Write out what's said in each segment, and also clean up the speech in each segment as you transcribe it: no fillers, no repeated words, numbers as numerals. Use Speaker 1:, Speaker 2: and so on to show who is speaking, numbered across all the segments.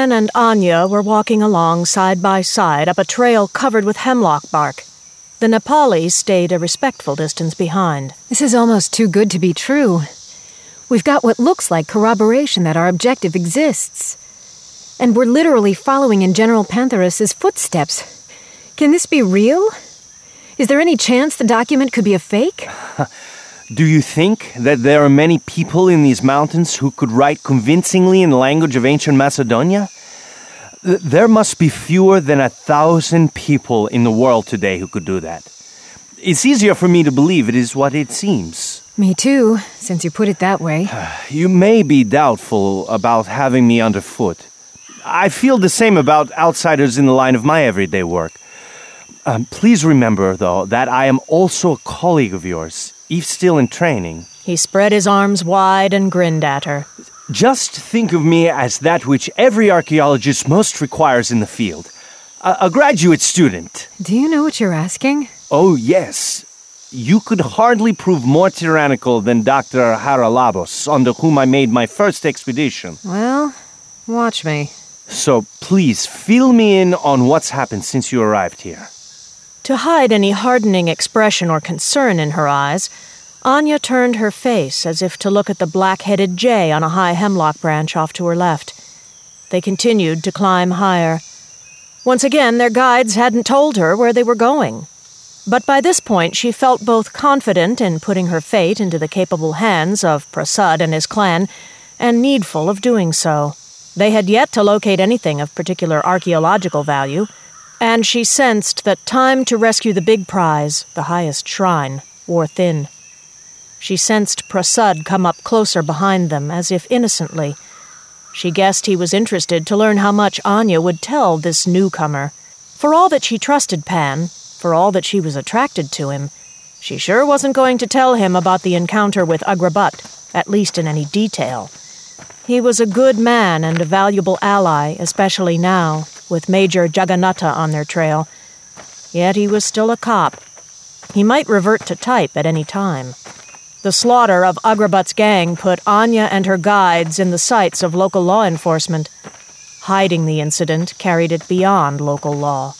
Speaker 1: Pan and Anya were walking along side by side up a trail covered with hemlock bark. The Nepali stayed a respectful distance behind.
Speaker 2: This is almost too good to be true. We've got what looks like corroboration that our objective exists. And we're literally following in General Pantheras's footsteps. Can this be real? Is there any chance the document could be a fake?
Speaker 3: Do you think that there are many people in these mountains who could write convincingly in the language of ancient Macedonia? There must be fewer than 1,000 people in the world today who could do that. It's easier for me to believe it is what it seems.
Speaker 2: Me too, since you put it that way.
Speaker 3: You may be doubtful about having me underfoot. I feel the same about outsiders in the line of my everyday work. Please remember, though, that I am also a colleague of yours, if still in training.
Speaker 1: He spread his arms wide and grinned at her.
Speaker 3: Just think of me as that which every archaeologist most requires in the field. A graduate student.
Speaker 2: Do you know what you're asking?
Speaker 3: Oh, yes. You could hardly prove more tyrannical than Dr. Haralabos, under whom I made my first expedition.
Speaker 2: Well, watch me.
Speaker 3: So please, fill me in on what's happened since you arrived here.
Speaker 1: To hide any hardening expression or concern in her eyes, Anya turned her face as if to look at the black-headed jay on a high hemlock branch off to her left. They continued to climb higher. Once again, their guides hadn't told her where they were going. But by this point, she felt both confident in putting her fate into the capable hands of Prasad and his clan, and needful of doing so. They had yet to locate anything of particular archaeological value, and she sensed that time to rescue the big prize, the highest shrine, wore thin. She sensed Prasad come up closer behind them, as if innocently. She guessed he was interested to learn how much Anya would tell this newcomer. For all that she trusted Pan, for all that she was attracted to him, she sure wasn't going to tell him about the encounter with Agrabat, at least in any detail. He was a good man and a valuable ally, especially now, with Major Jagannatha on their trail. Yet he was still a cop. He might revert to type at any time. The slaughter of Agrabat's gang put Anya and her guides in the sights of local law enforcement. Hiding the incident carried it beyond local law.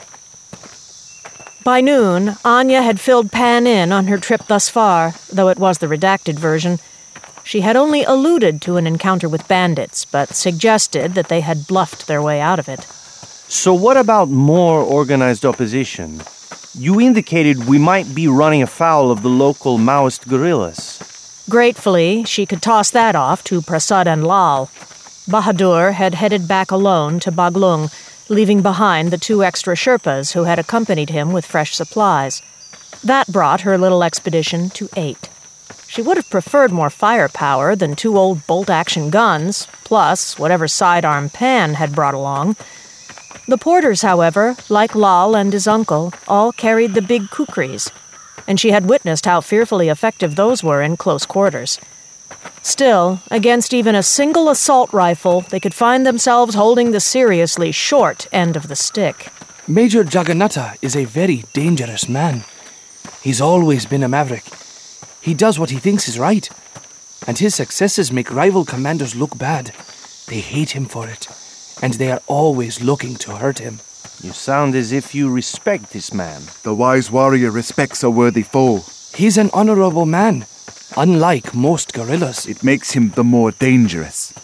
Speaker 1: By noon, Anya had filled Pan in on her trip thus far, though it was the redacted version. She had only alluded to an encounter with bandits, but suggested that they had bluffed their way out of it.
Speaker 3: So what about more organized opposition? You indicated we might be running afoul of the local Maoist guerrillas.
Speaker 1: Gratefully, she could toss that off to Prasad and Lal. Bahadur had headed back alone to Baglung, leaving behind the 2 extra Sherpas who had accompanied him with fresh supplies. That brought her little expedition to 8. She would have preferred more firepower than 2 old bolt-action guns, plus whatever sidearm Pan had brought along. The porters, however, like Lal and his uncle, all carried the big kukris, and she had witnessed how fearfully effective those were in close quarters. Still, against even a single assault rifle, they could find themselves holding the seriously short end of the stick.
Speaker 4: Major Jagannatha is a very dangerous man. He's always been a maverick. He does what he thinks is right, and his successes make rival commanders look bad. They hate him for it, and they are always looking to hurt him.
Speaker 3: You sound as if you respect this man.
Speaker 5: The wise warrior respects a worthy foe.
Speaker 4: He's an honorable man, unlike most guerrillas.
Speaker 5: It makes him the more dangerous.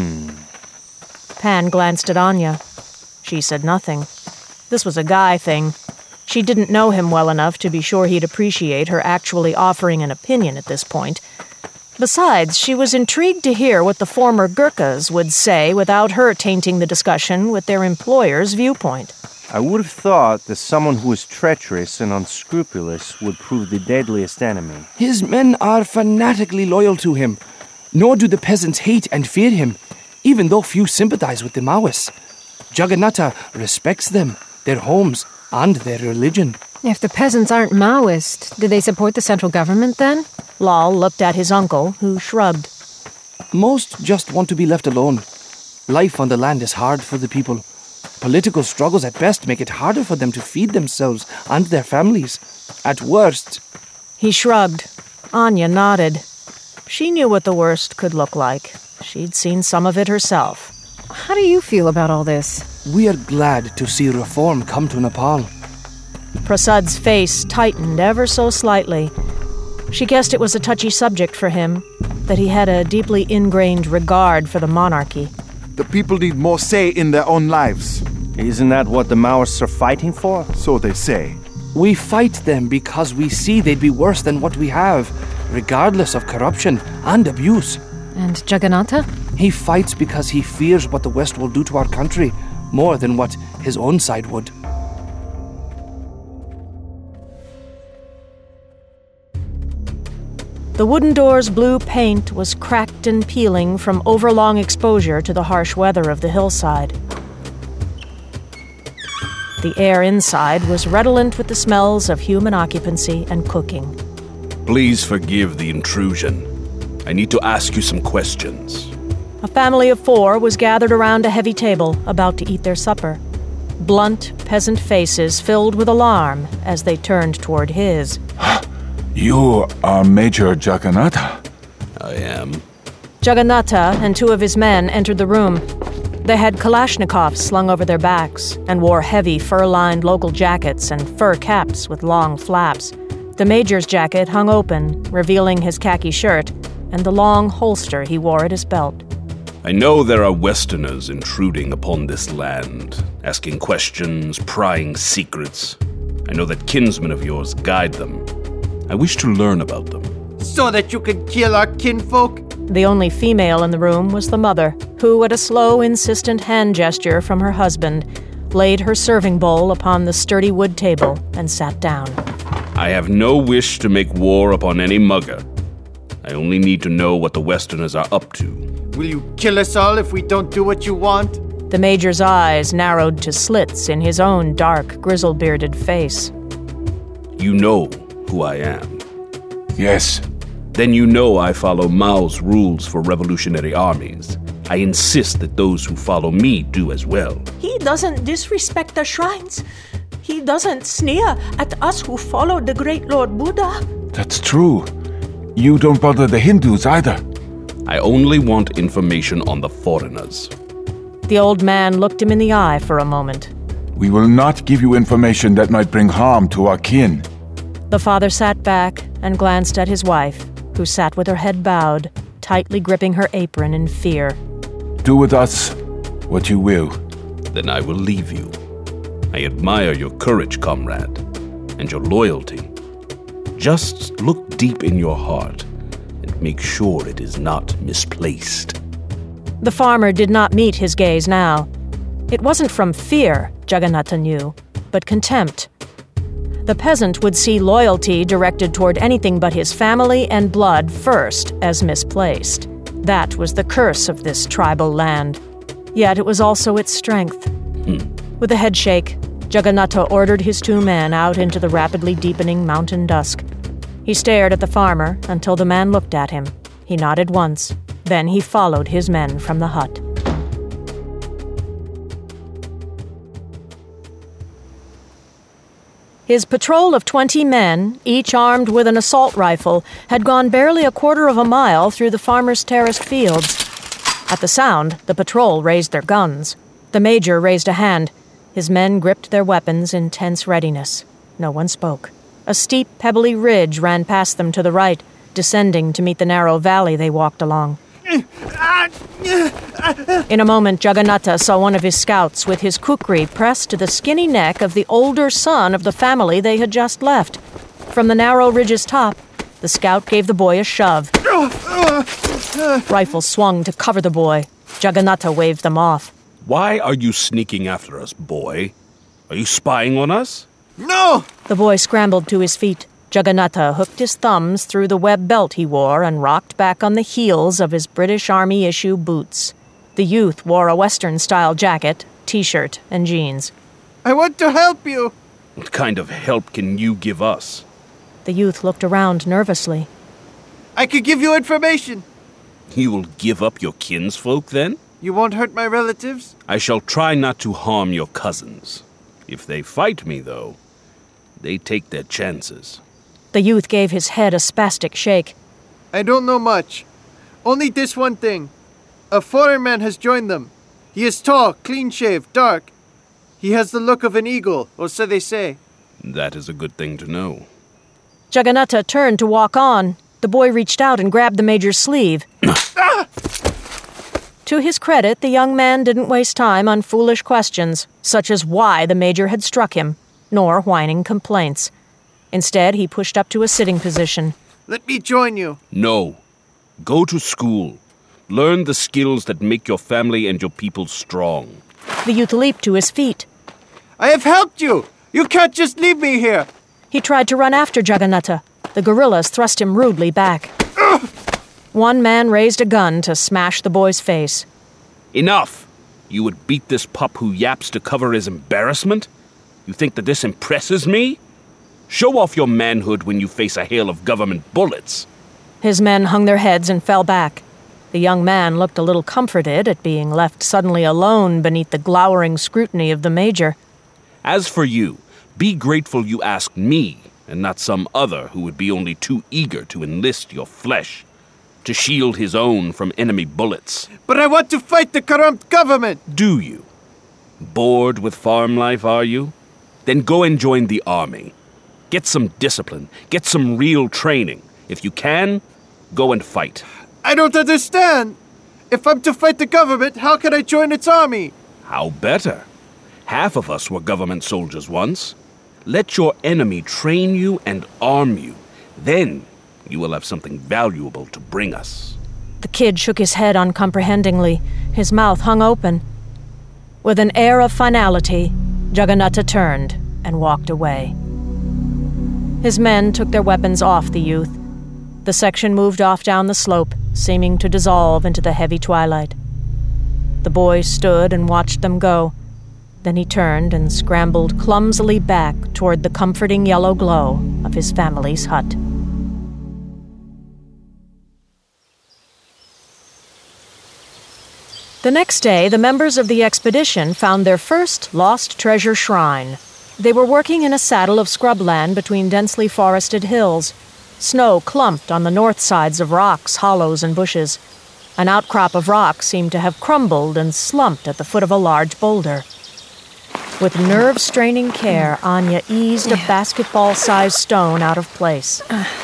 Speaker 1: Pan glanced at Anya. She said nothing. This was a guy thing. She didn't know him well enough to be sure he'd appreciate her actually offering an opinion at this point. Besides, she was intrigued to hear what the former Gurkhas would say without her tainting the discussion with their employer's viewpoint.
Speaker 3: I would have thought that someone who is treacherous and unscrupulous would prove the deadliest enemy.
Speaker 4: His men are fanatically loyal to him, nor do the peasants hate and fear him, even though few sympathize with the Maoists. Jagannatha respects them, their homes, and their religion.
Speaker 2: If the peasants aren't Maoist, do they support the central government then?
Speaker 1: Lal looked at his uncle, who shrugged.
Speaker 4: Most just want to be left alone. Life on the land is hard for the people. Political struggles at best make it harder for them to feed themselves and their families. At worst...
Speaker 1: He shrugged. Anya nodded. She knew what the worst could look like. She'd seen some of it herself.
Speaker 2: how do you feel about all this?
Speaker 4: We are glad to see reform come to Nepal.
Speaker 1: Prasad's face tightened ever so slightly. She guessed it was a touchy subject for him, that he had a deeply ingrained regard for the monarchy.
Speaker 5: The people need more say in their own lives.
Speaker 3: Isn't that what the Maoists are fighting for?
Speaker 5: So they say.
Speaker 4: We fight them because we see they'd be worse than what we have, regardless of corruption and abuse.
Speaker 2: And Jagannatha?
Speaker 4: He fights because he fears what the West will do to our country more than what his own side would.
Speaker 1: The wooden door's blue paint was cracked and peeling from overlong exposure to the harsh weather of the hillside. The air inside was redolent with the smells of human occupancy and cooking.
Speaker 6: Please forgive the intrusion. I need to ask you some questions.
Speaker 1: A family of 4 was gathered around a heavy table, about to eat their supper. Blunt, peasant faces filled with alarm as they turned toward his.
Speaker 7: You are Major Jagannatha.
Speaker 6: I am.
Speaker 1: Jagannatha and 2 of his men entered the room. They had Kalashnikovs slung over their backs and wore heavy fur-lined local jackets and fur caps with long flaps. The major's jacket hung open, revealing his khaki shirt and the long holster he wore at his belt.
Speaker 6: I know there are Westerners intruding upon this land, asking questions, prying secrets. I know that kinsmen of yours guide them. I wish to learn about them.
Speaker 8: So that you can kill our kinfolk?
Speaker 1: The only female in the room was the mother, who, at a slow, insistent hand gesture from her husband, laid her serving bowl upon the sturdy wood table and sat down.
Speaker 6: I have no wish to make war upon any mugger. I only need to know what the Westerners are up to.
Speaker 8: Will you kill us all if we don't do what you want?
Speaker 1: The major's eyes narrowed to slits in his own dark, grizzle-bearded face.
Speaker 6: You know who I am.
Speaker 7: Yes.
Speaker 6: Then you know I follow Mao's rules for revolutionary armies. I insist that those who follow me do as well.
Speaker 9: He doesn't disrespect the shrines. He doesn't sneer at us who follow the great Lord Buddha.
Speaker 7: That's true. You don't bother the Hindus either.
Speaker 6: I only want information on the foreigners.
Speaker 1: The old man looked him in the eye for a moment.
Speaker 7: We will not give you information that might bring harm to our kin.
Speaker 1: The father sat back and glanced at his wife, who sat with her head bowed, tightly gripping her apron in fear.
Speaker 7: Do with us what you will.
Speaker 6: Then I will leave you. I admire your courage, comrade, and your loyalty. Just look deep in your heart and make sure it is not misplaced.
Speaker 1: The farmer did not meet his gaze now. It wasn't from fear, Jagannatha knew, but contempt. The peasant would see loyalty directed toward anything but his family and blood first as misplaced. That was the curse of this tribal land. Yet it was also its strength. With a head shake, Jagannatha ordered his 2 men out into the rapidly deepening mountain dusk. He stared at the farmer until the man looked at him. He nodded once. Then he followed his men from the hut. His patrol of 20 men, each armed with an assault rifle, had gone barely a quarter of a mile through the farmer's terraced fields. At the sound, the patrol raised their guns. The major raised a hand. His men gripped their weapons in tense readiness. No one spoke. A steep, pebbly ridge ran past them to the right, descending to meet the narrow valley they walked along. In a moment, Jagannatha saw one of his scouts with his kukri pressed to the skinny neck of the older son of the family they had just left. From the narrow ridge's top, the scout gave the boy a shove. Rifles swung to cover the boy. Jagannatha waved them off.
Speaker 6: Why are you sneaking after us, boy? Are you spying on us?
Speaker 8: No!
Speaker 1: The boy scrambled to his feet. Jagannatha hooked his thumbs through the web belt he wore and rocked back on the heels of his British Army-issue boots. The youth wore a Western-style jacket, T-shirt, and jeans.
Speaker 8: I want to help you!
Speaker 6: What kind of help can you give us?
Speaker 1: The youth looked around nervously.
Speaker 8: I could give you information.
Speaker 6: You will give up your kinsfolk, then?
Speaker 8: You won't hurt my relatives?
Speaker 6: I shall try not to harm your cousins. If they fight me, though, they take their chances.
Speaker 1: The youth gave his head a spastic shake.
Speaker 8: I don't know much. Only this one thing. A foreign man has joined them. He is tall, clean-shaved, dark. He has the look of an eagle, or so they say.
Speaker 6: That is a good thing to know.
Speaker 1: Jagannatha turned to walk on. The boy reached out and grabbed the Major's sleeve. To his credit, the young man didn't waste time on foolish questions, such as why the Major had struck him, nor whining complaints. Instead, he pushed up to a sitting position.
Speaker 8: Let me join you.
Speaker 6: No. Go to school. Learn the skills that make your family and your people strong.
Speaker 1: The youth leaped to his feet.
Speaker 8: I have helped you. You can't just leave me here.
Speaker 1: He tried to run after Jagannatha. The guerrillas thrust him rudely back. One man raised a gun to smash the boy's face.
Speaker 6: Enough! You would beat this pup who yaps to cover his embarrassment? You think that this impresses me? Show off your manhood when you face a hail of government bullets.
Speaker 1: His men hung their heads and fell back. The young man looked a little comforted at being left suddenly alone beneath the glowering scrutiny of the Major.
Speaker 6: As for you, be grateful you asked me, and not some other who would be only too eager to enlist your flesh, to shield his own from enemy bullets.
Speaker 8: But I want to fight the corrupt government.
Speaker 6: Do you? Bored with farm life, are you? Then go and join the army. Get some discipline. Get some real training. If you can, go and fight.
Speaker 8: I don't understand. If I'm to fight the government, how can I join its army?
Speaker 6: How better? Half of us were government soldiers once. Let your enemy train you and arm you. Then you will have something valuable to bring us.
Speaker 1: The kid shook his head uncomprehendingly. His mouth hung open. With an air of finality, Jagannatha turned and walked away. His men took their weapons off the youth. The section moved off down the slope, seeming to dissolve into the heavy twilight. The boy stood and watched them go. Then he turned and scrambled clumsily back toward the comforting yellow glow of his family's hut. The next day, the members of the expedition found their first lost treasure shrine. They were working in a saddle of scrubland between densely forested hills. Snow clumped on the north sides of rocks, hollows, and bushes. An outcrop of rock seemed to have crumbled and slumped at the foot of a large boulder. With nerve-straining care, Anya eased a basketball-sized stone out of place.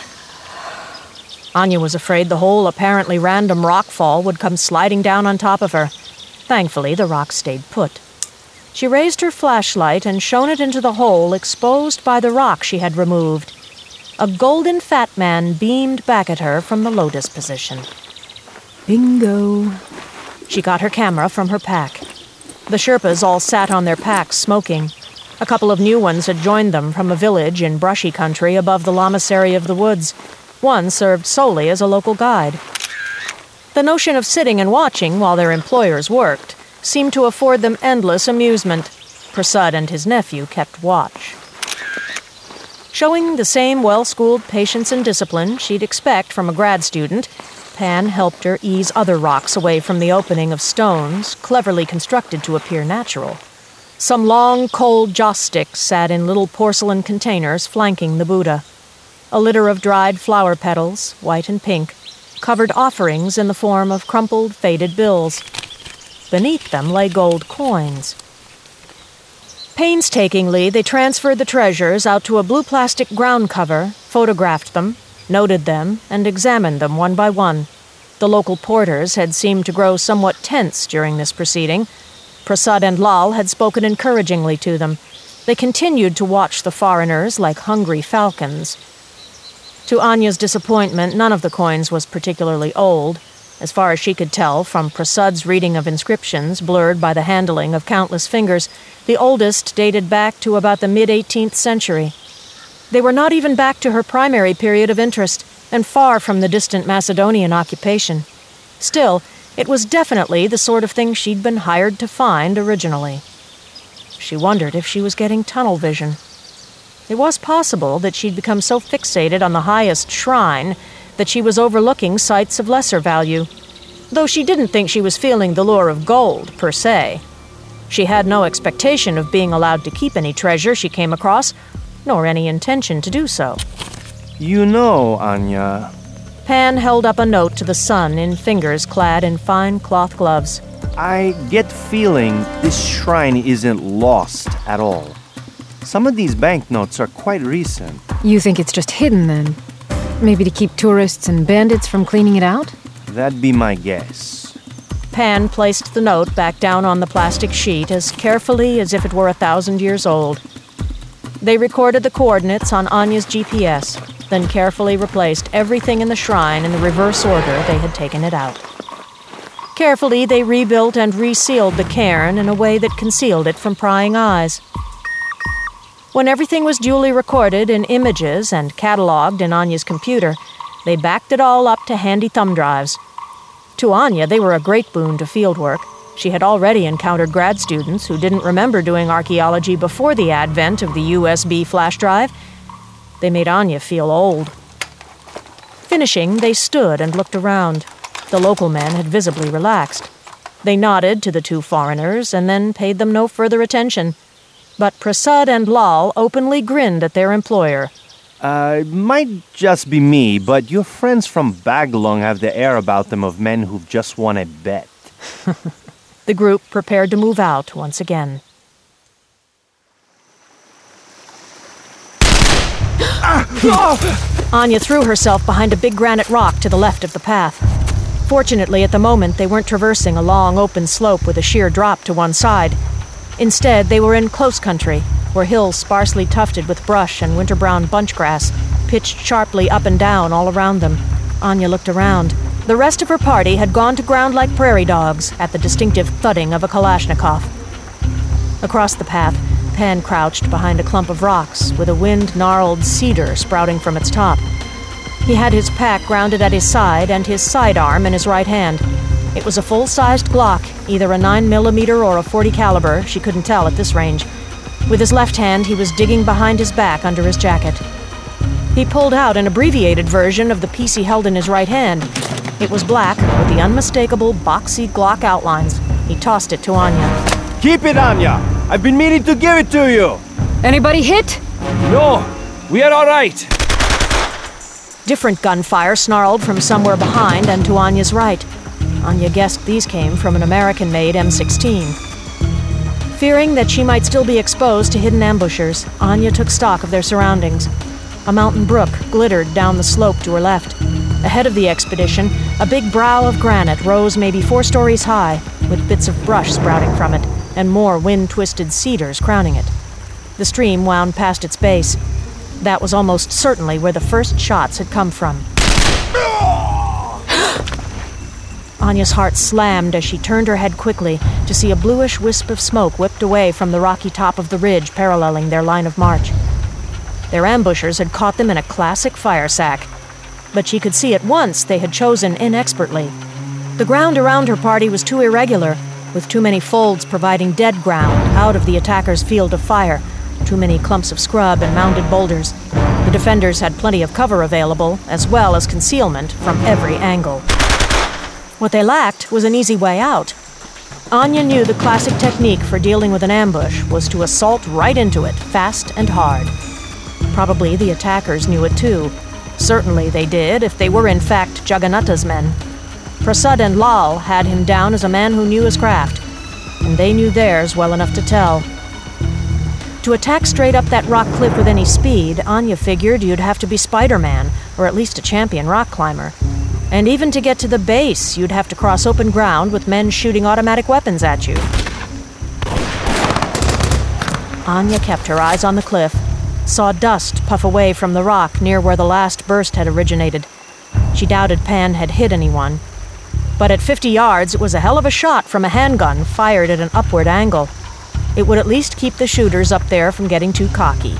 Speaker 1: Anya was afraid the whole apparently random rockfall would come sliding down on top of her. Thankfully, the rock stayed put. She raised her flashlight and shone it into the hole exposed by the rock she had removed. A golden fat man beamed back at her from the lotus position.
Speaker 2: Bingo.
Speaker 1: She got her camera from her pack. The Sherpas all sat on their packs smoking. A couple of new ones had joined them from a village in brushy country above the lamasery of the woods. One served solely as a local guide. The notion of sitting and watching while their employers worked seemed to afford them endless amusement. Prasad and his nephew kept watch. Showing the same well-schooled patience and discipline she'd expect from a grad student, Pan helped her ease other rocks away from the opening of stones, cleverly constructed to appear natural. Some long, cold joss sticks sat in little porcelain containers flanking the Buddha. A litter of dried flower petals, white and pink, covered offerings in the form of crumpled, faded bills. Beneath them lay gold coins. Painstakingly, they transferred the treasures out to a blue plastic ground cover, photographed them, noted them, and examined them one by one. The local porters had seemed to grow somewhat tense during this proceeding. Prasad and Lal had spoken encouragingly to them. They continued to watch the foreigners like hungry falcons. To Anya's disappointment, none of the coins was particularly old. As far as she could tell from Prasad's reading of inscriptions blurred by the handling of countless fingers, the oldest dated back to about the mid-18th century. They were not even back to her primary period of interest, and far from the distant Macedonian occupation. Still, it was definitely the sort of thing she'd been hired to find originally. She wondered if she was getting tunnel vision. It was possible that she'd become so fixated on the highest shrine that she was overlooking sites of lesser value, though she didn't think she was feeling the lure of gold, per se. She had no expectation of being allowed to keep any treasure she came across, nor any intention to do so.
Speaker 3: You know, Anya...
Speaker 1: Pan held up a note to the sun in fingers clad in fine cloth gloves.
Speaker 3: I get feeling this shrine isn't lost at all. Some of these banknotes are quite recent.
Speaker 2: You think it's just hidden then? Maybe to keep tourists and bandits from cleaning it out?
Speaker 3: That'd be my guess.
Speaker 1: Pan placed the note back down on the plastic sheet as carefully as if it were 1,000 years old. They recorded the coordinates on Anya's GPS, then carefully replaced everything in the shrine in the reverse order they had taken it out. Carefully, they rebuilt and resealed the cairn in a way that concealed it from prying eyes. When everything was duly recorded in images and cataloged in Anya's computer, they backed it all up to handy thumb drives. To Anya, they were a great boon to fieldwork. She had already encountered grad students who didn't remember doing archaeology before the advent of the USB flash drive. They made Anya feel old. Finishing, they stood and looked around. The local men had visibly relaxed. They nodded to the two foreigners and then paid them no further attention. But Prasad and Lal openly grinned at their employer.
Speaker 3: It might just be me, but your friends from Baglung have the air about them of men who've just won a bet.
Speaker 1: The group prepared to move out once again. Anya threw herself behind a big granite rock to the left of the path. Fortunately, at the moment, they weren't traversing a long, open slope with a sheer drop to one side. Instead, they were in close country, where hills sparsely tufted with brush and winter-brown bunchgrass pitched sharply up and down all around them. Anya looked around. The rest of her party had gone to ground like prairie dogs at the distinctive thudding of a Kalashnikov. Across the path, Pan crouched behind a clump of rocks with a wind-gnarled cedar sprouting from its top. He had his pack grounded at his side and his sidearm in his right hand. It was a full-sized Glock, either a 9mm or a .40 caliber, she couldn't tell at this range. With his left hand, he was digging behind his back under his jacket. He pulled out an abbreviated version of the piece he held in his right hand. It was black, with the unmistakable, boxy Glock outlines. He tossed it to Anya.
Speaker 3: Keep it, Anya! I've been meaning to give it to you!
Speaker 2: Anybody hit?
Speaker 4: No, we are all right.
Speaker 1: Different gunfire snarled from somewhere behind and to Anya's right. Anya guessed these came from an American-made M16. Fearing that she might still be exposed to hidden ambushers, Anya took stock of their surroundings. A mountain brook glittered down the slope to her left. Ahead of the expedition, a big brow of granite rose maybe 4 stories high, with bits of brush sprouting from it, and more wind-twisted cedars crowning it. The stream wound past its base. That was almost certainly where the first shots had come from. Anya's heart slammed as she turned her head quickly to see a bluish wisp of smoke whipped away from the rocky top of the ridge paralleling their line of march. Their ambushers had caught them in a classic fire sack, but she could see at once they had chosen inexpertly. The ground around her party was too irregular, with too many folds providing dead ground out of the attackers' field of fire, too many clumps of scrub and mounded boulders. The defenders had plenty of cover available, as well as concealment from every angle. What they lacked was an easy way out. Anya knew the classic technique for dealing with an ambush was to assault right into it, fast and hard. Probably the attackers knew it too. Certainly they did, if they were in fact Jagannatha's men. Prasad and Lal had him down as a man who knew his craft, and they knew theirs well enough to tell. To attack straight up that rock cliff with any speed, Anya figured you'd have to be Spider-Man, or at least a champion rock climber. And even to get to the base, you'd have to cross open ground with men shooting automatic weapons at you. Anya kept her eyes on the cliff, saw dust puff away from the rock near where the last burst had originated. She doubted Pan had hit anyone. But at 50 yards, it was a hell of a shot from a handgun fired at an upward angle. It would at least keep the shooters up there from getting too cocky.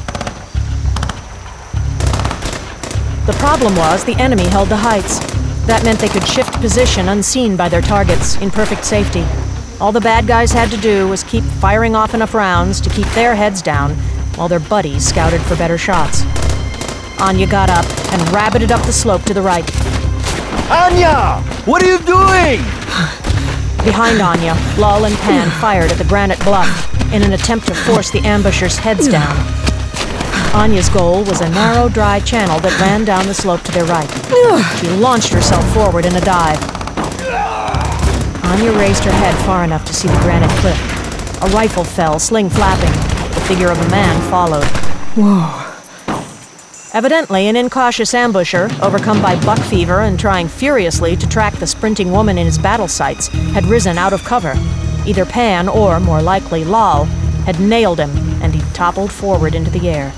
Speaker 1: The problem was the enemy held the heights. That meant they could shift position unseen by their targets, in perfect safety. All the bad guys had to do was keep firing off enough rounds to keep their heads down, while their buddies scouted for better shots. Anya got up and rabbited up the slope to the right.
Speaker 3: Anya! What are you doing?
Speaker 1: Behind Anya, Lal and Pan fired at the granite bluff in an attempt to force the ambushers' heads down. Anya's goal was a narrow, dry channel that ran down the slope to their right. She launched herself forward in a dive. Anya raised her head far enough to see the granite cliff. A rifle fell, sling flapping. The figure of a man followed.
Speaker 2: Whoa.
Speaker 1: Evidently, an incautious ambusher, overcome by buck fever and trying furiously to track the sprinting woman in his battle sights, had risen out of cover. Either Pan or, more likely, Lal had nailed him, and he toppled forward into the air.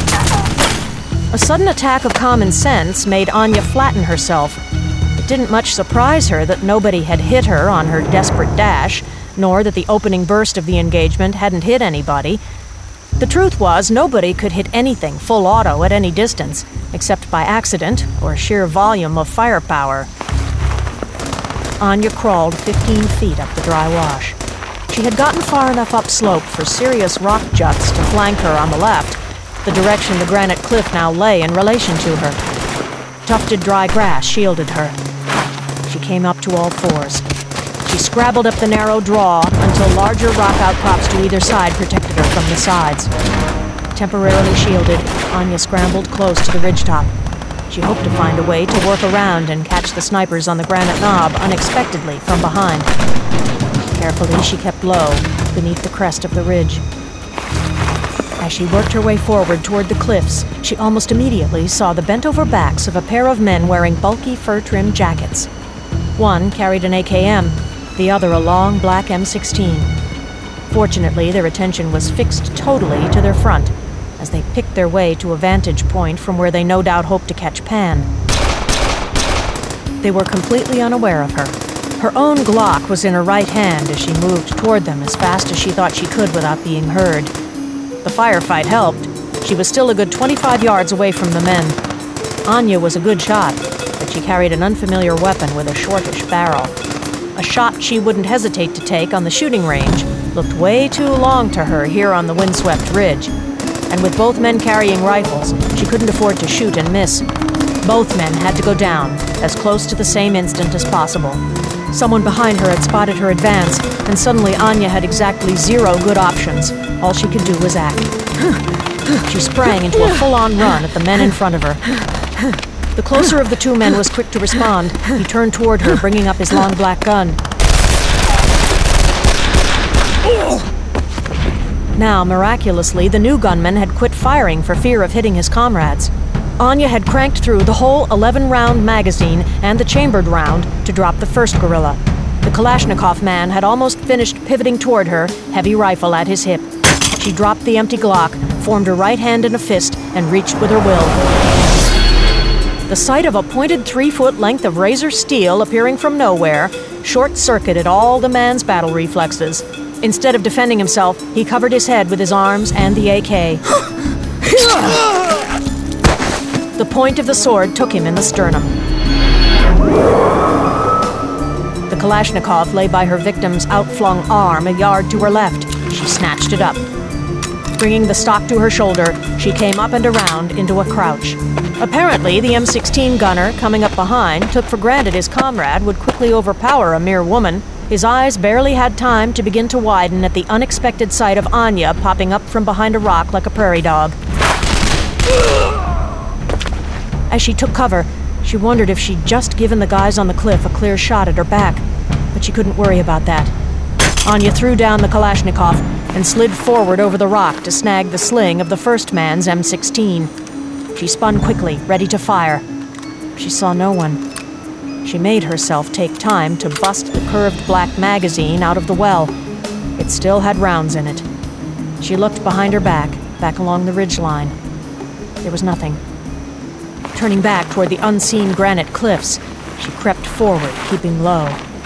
Speaker 1: A sudden attack of common sense made Anya flatten herself. It didn't much surprise her that nobody had hit her on her desperate dash, nor that the opening burst of the engagement hadn't hit anybody. The truth was, nobody could hit anything full auto at any distance, except by accident or sheer volume of firepower. Anya crawled 15 feet up the dry wash. She had gotten far enough upslope for serious rock juts to flank her on the left, the direction the granite cliff now lay in relation to her. Tufted dry grass shielded her. She came up to all fours. She scrabbled up the narrow draw until larger rock outcrops to either side protected her from the sides. Temporarily shielded, Anya scrambled close to the ridgetop. She hoped to find a way to work around and catch the snipers on the granite knob unexpectedly from behind. Carefully, she kept low, beneath the crest of the ridge. As she worked her way forward toward the cliffs, she almost immediately saw the bent-over backs of a pair of men wearing bulky fur-trimmed jackets. One carried an AKM, the other a long black M16. Fortunately, their attention was fixed totally to their front, as they picked their way to a vantage point from where they no doubt hoped to catch Pan. They were completely unaware of her. Her own Glock was in her right hand as she moved toward them as fast as she thought she could without being heard. The firefight helped. She was still a good 25 yards away from the men. Anya was a good shot, but she carried an unfamiliar weapon with a shortish barrel. A shot she wouldn't hesitate to take on the shooting range looked way too long to her here on the windswept ridge. And with both men carrying rifles, she couldn't afford to shoot and miss. Both men had to go down, as close to the same instant as possible. Someone behind her had spotted her advance, and suddenly Anya had exactly zero good options. All she could do was act. She sprang into a full-on run at the men in front of her. The closer of the two men was quick to respond. He turned toward her, bringing up his long black gun. Now, miraculously, the new gunman had quit firing for fear of hitting his comrades. Anya had cranked through the whole 11-round magazine and the chambered round to drop the first gorilla. The Kalashnikov man had almost finished pivoting toward her, heavy rifle at his hip. She dropped the empty Glock, formed her right hand in a fist, and reached with her will. The sight of a pointed 3-foot length of razor steel appearing from nowhere short-circuited all the man's battle reflexes. Instead of defending himself, he covered his head with his arms and the AK. The point of the sword took him in the sternum. The Kalashnikov lay by her victim's outflung arm a yard to her left. She snatched it up. Bringing the stock to her shoulder, she came up and around into a crouch. Apparently, the M16 gunner, coming up behind, took for granted his comrade would quickly overpower a mere woman. His eyes barely had time to begin to widen at the unexpected sight of Anya popping up from behind a rock like a prairie dog. As she took cover, she wondered if she'd just given the guys on the cliff a clear shot at her back, but she couldn't worry about that. Anya threw down the Kalashnikov and slid forward over the rock to snag the sling of the first man's M16. She spun quickly, ready to fire. She saw no one. She made herself take time to bust the curved black magazine out of the well. It still had rounds in it. She looked behind her back along the ridgeline. There was nothing. Turning back toward the unseen granite cliffs, she crept forward, keeping low.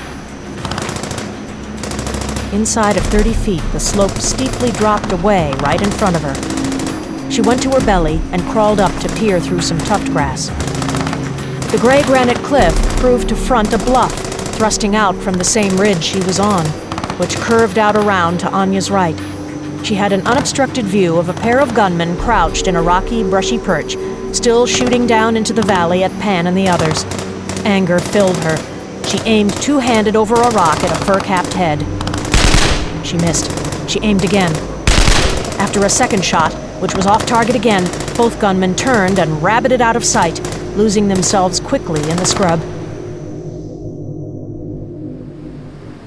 Speaker 1: Inside of 30 feet, the slope steeply dropped away right in front of her. She went to her belly and crawled up to peer through some tuft grass. The gray granite cliff proved to front a bluff, thrusting out from the same ridge she was on, which curved out around to Anya's right. She had an unobstructed view of a pair of gunmen crouched in a rocky, brushy perch, still shooting down into the valley at Pan and the others. Anger filled her. She aimed two-handed over a rock at a fur-capped head. She missed. She aimed again. After a second shot, which was off target again, both gunmen turned and rabbited out of sight, losing themselves quickly in the scrub.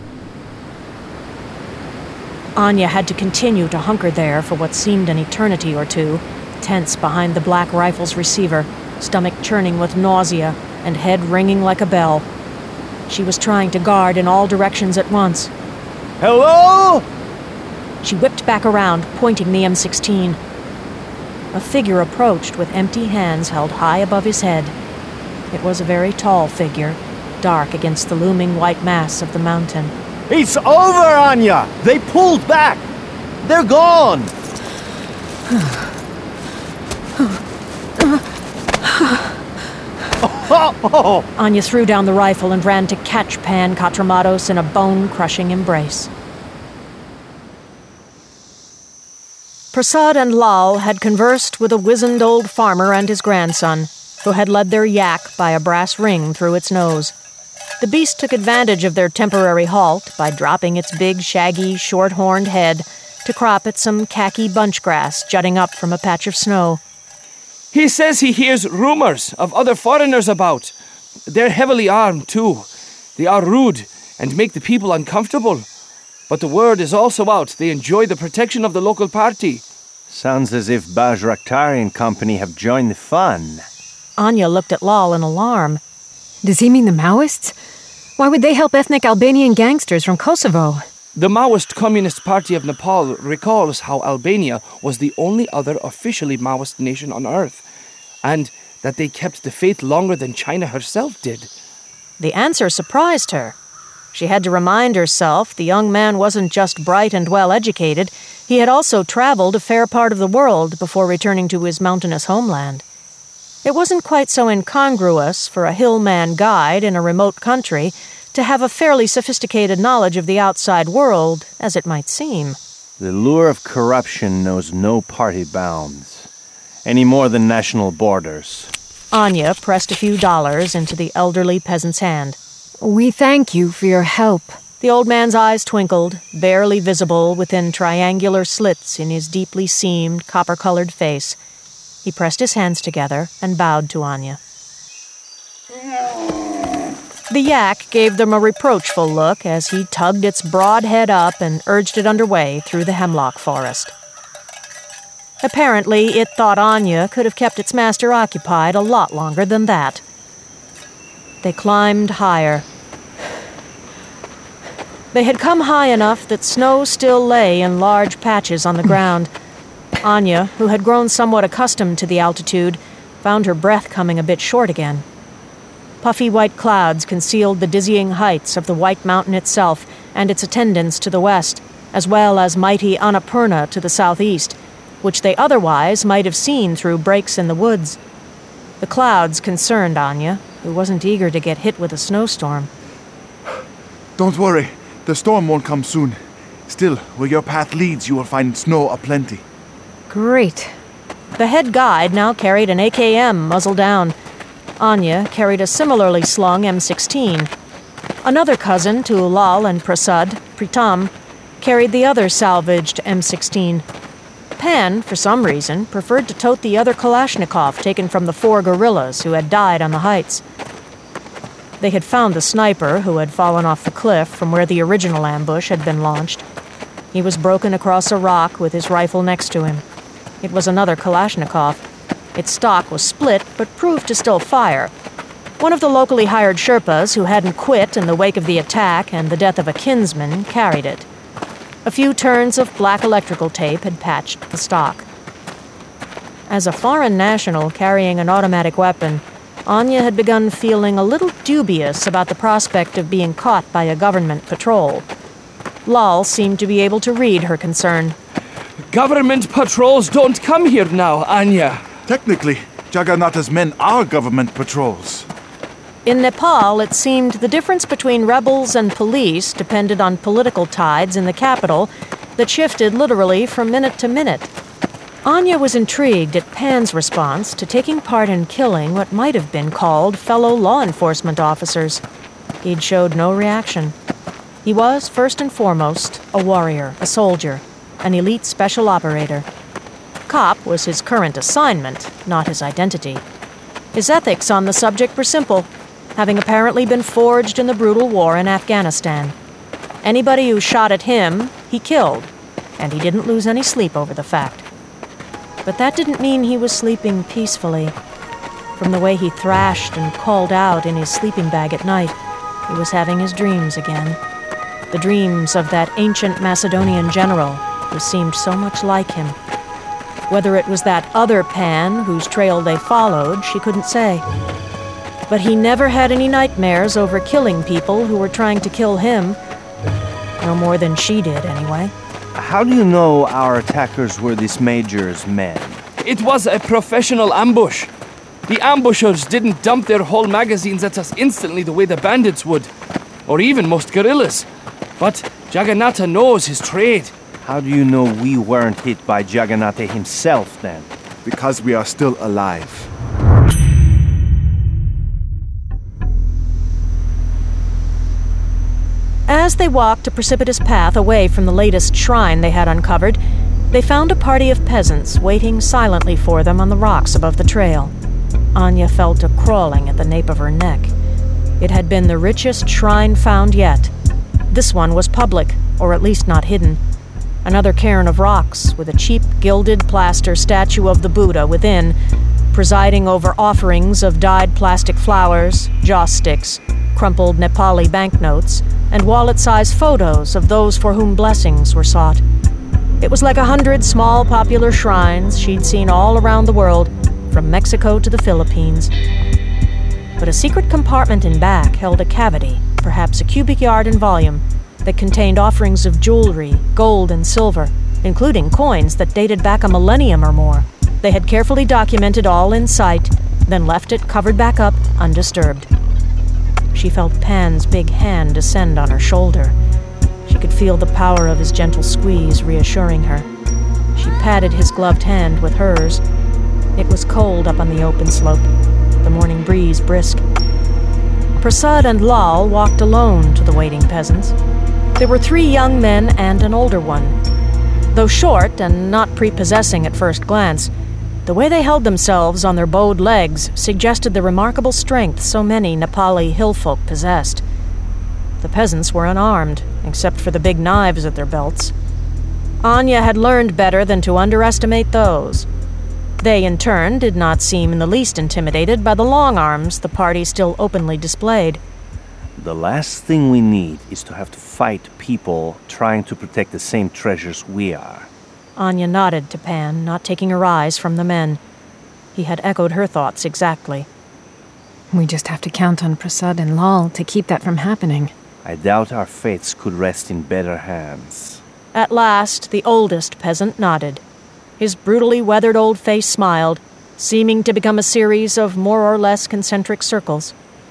Speaker 1: Anya had to continue to hunker there for what seemed an eternity or two, tense behind the black rifle's receiver, stomach churning with nausea and head ringing like a bell. She was trying to guard in all directions at once.
Speaker 3: Hello?
Speaker 1: She whipped back around, pointing the M16. A figure approached with empty hands held high above his head. It was a very tall figure, dark against the looming white mass of the mountain.
Speaker 3: It's over, Anya! They pulled back! They're gone!
Speaker 1: Anya threw down the rifle and ran to catch Pan Katramatos in a bone-crushing embrace. Prasad and Lal had conversed with a wizened old farmer and his grandson, who had led their yak by a brass ring through its nose. The beast took advantage of their temporary halt by dropping its big, shaggy, short-horned head to crop at some khaki bunchgrass jutting up from a patch of snow.
Speaker 4: He says he hears rumors of other foreigners about. They're heavily armed, too. They are rude and make the people uncomfortable. But the word is also out they enjoy the protection of the local party.
Speaker 3: Sounds as if Bajraktari and company have joined the fun.
Speaker 1: Anya looked at Lal in alarm.
Speaker 2: Does he mean the Maoists? Why would they help ethnic Albanian gangsters from Kosovo?
Speaker 4: The Maoist Communist Party of Nepal recalls how Albania was the only other officially Maoist nation on Earth, and that they kept the faith longer than China herself did.
Speaker 1: The answer surprised her. She had to remind herself the young man wasn't just bright and well-educated, he had also traveled a fair part of the world before returning to his mountainous homeland. It wasn't quite so incongruous for a hillman guide in a remote country to have a fairly sophisticated knowledge of the outside world, as it might seem.
Speaker 3: The lure of corruption knows no party bounds, any more than national borders.
Speaker 1: Anya pressed a few dollars into the elderly peasant's hand.
Speaker 2: We thank you for your help.
Speaker 1: The old man's eyes twinkled, barely visible within triangular slits in his deeply seamed, copper-colored face. He pressed his hands together and bowed to Anya. The yak gave them a reproachful look as he tugged its broad head up and urged it underway through the hemlock forest. Apparently, it thought Anya could have kept its master occupied a lot longer than that. They climbed higher. They had come high enough that snow still lay in large patches on the ground. Anya, who had grown somewhat accustomed to the altitude, found her breath coming a bit short again. Puffy white clouds concealed the dizzying heights of the White Mountain itself and its attendants to the west, as well as mighty Annapurna to the southeast, which they otherwise might have seen through breaks in the woods. The clouds concerned Anya, who wasn't eager to get hit with a snowstorm.
Speaker 5: Don't worry, the storm won't come soon. Still, where your path leads, you will find snow aplenty.
Speaker 2: Great.
Speaker 1: The head guide now carried an AKM muzzle down. Anya carried a similarly slung M16. Another cousin to Lal and Prasad, Pritam, carried the other salvaged M16. Pan, for some reason, preferred to tote the other Kalashnikov taken from the 4 guerrillas who had died on the heights. They had found the sniper who had fallen off the cliff from where the original ambush had been launched. He was broken across a rock with his rifle next to him. It was another Kalashnikov. Its stock was split, but proved to still fire. One of the locally hired Sherpas who hadn't quit in the wake of the attack and the death of a kinsman carried it. A few turns of black electrical tape had patched the stock. As a foreign national carrying an automatic weapon, Anya had begun feeling a little dubious about the prospect of being caught by a government patrol. Lal seemed to be able to read her concern.
Speaker 4: Government patrols don't come here now, Anya.
Speaker 5: Technically, Jagannatha's men are government patrols.
Speaker 1: In Nepal, it seemed the difference between rebels and police depended on political tides in the capital that shifted literally from minute to minute. Anya was intrigued at Pan's response to taking part in killing what might have been called fellow law enforcement officers. He'd showed no reaction. He was, first and foremost, a warrior, a soldier, an elite special operator. Cop was his current assignment, not his identity. His ethics on the subject were simple, having apparently been forged in the brutal war in Afghanistan. Anybody who shot at him, he killed, and he didn't lose any sleep over the fact. But that didn't mean he was sleeping peacefully. From the way he thrashed and called out in his sleeping bag at night, he was having his dreams again. The dreams of that ancient Macedonian general who seemed so much like him. Whether it was that other Pan whose trail they followed, she couldn't say. But he never had any nightmares over killing people who were trying to kill him. No more than she did, anyway.
Speaker 3: How do you know our attackers were this major's men?
Speaker 4: It was a professional ambush. The ambushers didn't dump their whole magazines at us instantly the way the bandits would, or even most guerrillas. But Jagannatha knows his trade.
Speaker 3: How do you know we weren't hit by Jagannatha himself, then?
Speaker 5: Because we are still alive.
Speaker 1: As they walked a precipitous path away from the latest shrine they had uncovered, they found a party of peasants waiting silently for them on the rocks above the trail. Anya felt a crawling at the nape of her neck. It had been the richest shrine found yet. This one was public, or at least not hidden. Another cairn of rocks, with a cheap gilded plaster statue of the Buddha within, presiding over offerings of dyed plastic flowers, joss sticks, crumpled Nepali banknotes, and wallet-sized photos of those for whom blessings were sought. It was like 100 small popular shrines she'd seen all around the world, from Mexico to the Philippines. But a secret compartment in back held a cavity, perhaps a cubic yard in volume, that contained offerings of jewelry, gold and silver, including coins that dated back a millennium or more. They had carefully documented all in sight, then left it covered back up, undisturbed. She felt Pan's big hand descend on her shoulder. She could feel the power of his gentle squeeze reassuring her. She patted his gloved hand with hers. It was cold up on the open slope, the morning breeze brisk. Prasad and Lal walked alone to the waiting peasants. There were 3 young men and an older one. Though short and not prepossessing at first glance, the way they held themselves on their bowed legs suggested the remarkable strength so many Nepali hillfolk possessed. The peasants were unarmed, except for the big knives at their belts. Anya had learned better than to underestimate those. They, in turn, did not seem in the least intimidated by the long arms the party still openly displayed.
Speaker 3: The last thing we need is to have to fight people trying to protect the same treasures we are.
Speaker 1: Anya nodded to Pan, not taking her eyes from the men. He had echoed her thoughts exactly.
Speaker 2: We just have to count on Prasad and Lal to keep that from happening.
Speaker 3: I doubt our fates could rest in better hands.
Speaker 1: At last, the oldest peasant nodded. His brutally weathered old face smiled, seeming to become a series of more or less concentric circles.